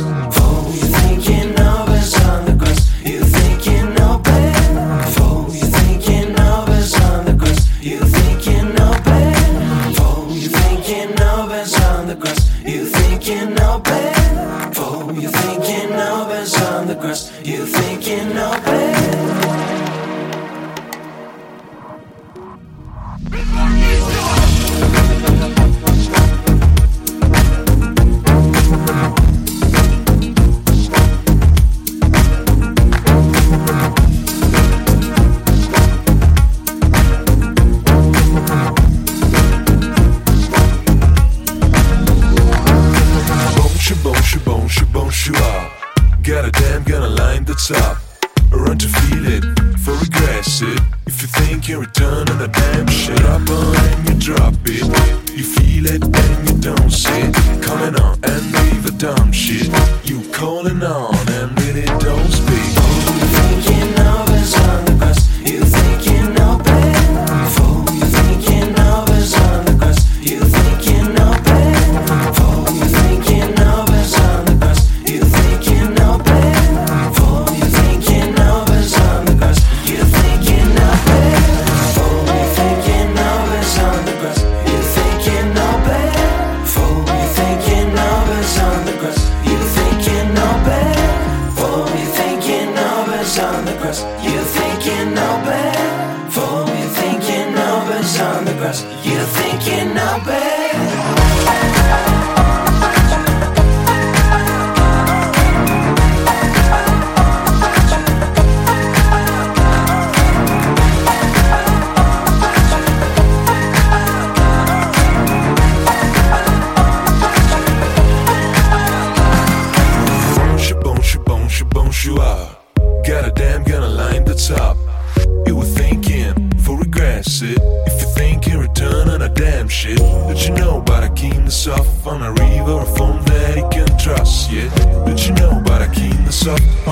For you thinking of is on the grass. You thinking of bed. For you thinking of is on the grass. You thinking of bed. For you thinking of is on the grass. You thinking of bed. For you thinking of is on the grass. You thinking of bed. Got a damn gonna line that's up. Run to feel it, for regress it. If you think you're returning a damn shit up on and you drop it. You feel it and you don't see it. Coming on and leave a dumb shit. You calling on and really don't speak. Oh, you thinking of is on the grass. You thinking of bed. For you thinking of is on the grass. You thinking of bed. For you thinking of is on the grass. You thinking of bed. For you thinking of is on the grass. You thinking of bed. For you thinking of is on the grass. You thinking of bed. For you thinking of is on the grass. You thinking of bed. For you thinking of is on the grass. You thinking of bed. For you thinking of is on the grass. You thinking of bed. Got a damn gonna line that's up. You were thinking, for regress it. If you think in return on a damn shit. Did you know about a keenness off on a river, a phone that you can trust? Yeah. Did you know about a keenness off